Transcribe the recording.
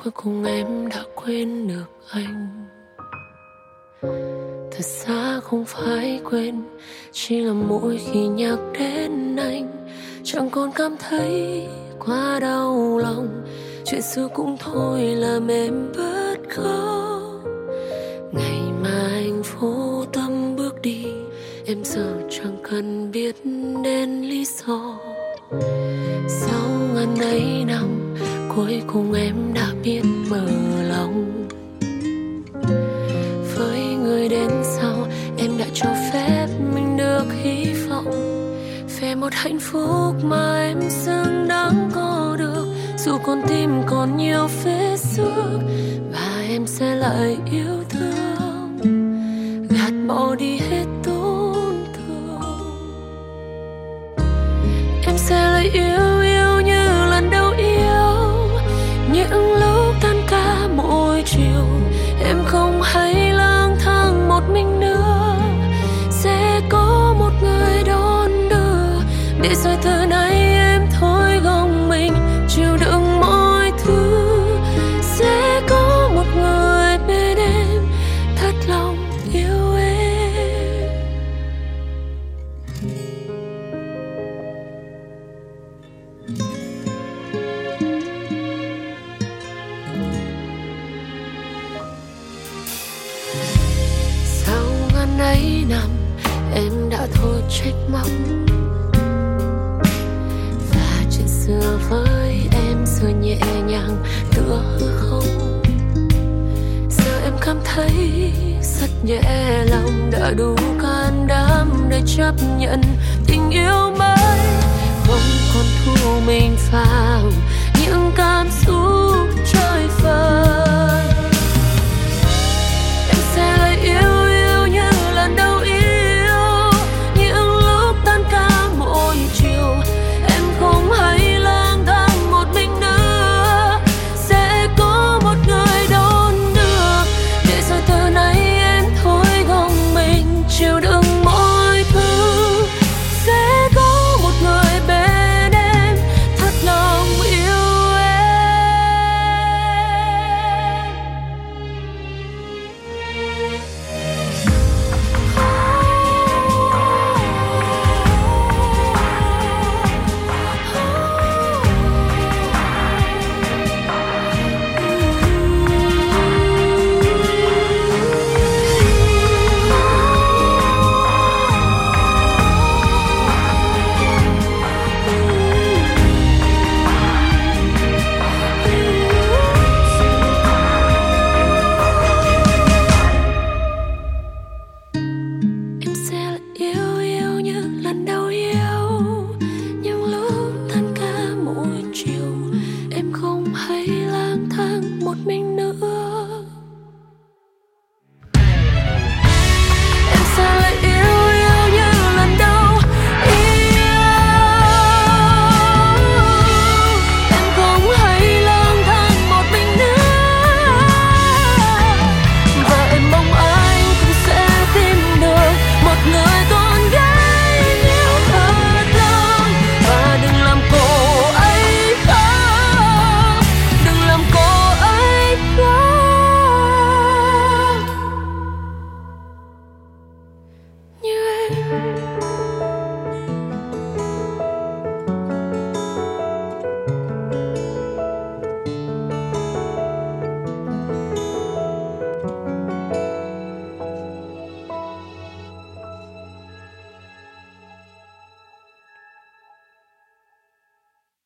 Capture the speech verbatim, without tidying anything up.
cuối cùng em đã quên được anh. Thật ra không phải quên, chỉ là mỗi khi nhắc đến anh chẳng còn cảm thấy quá đau lòng. Chuyện xưa cũng thôi làm em bớt khóc. Ngày mà anh vô tâm bước đi, em giờ chẳng cần biết đến lý do. Sau ngần ấy năm, cuối cùng em đã biết mở lòng. Với người đến sau, em đã cho phép mình được hy vọng về một hạnh phúc mà em xứng đáng có được. Dù con tim còn nhiều vết xước, và em sẽ lại yêu thương, gạt bỏ đi hết tổn thương. Em sẽ lại yêu yêu như lần đầu yêu, những lúc tan ca mỗi chiều. Em không hay lang thang một mình nữa, sẽ có một người đón đưa. Để rồi từ nay em thôi gồng mình chịu đựng mọi thứ. Sẽ có một người bên em thật lòng yêu em. Sau ngần ấy năm, em đã thôi trách móc, và chuyện xưa với em giờ nhẹ nhàng tựa hư không. Giờ em cảm thấy rất nhẹ lòng, đã đủ can đảm để chấp nhận tình yêu mới. Không còn thu mình vào những cảm xúc chơi vơi.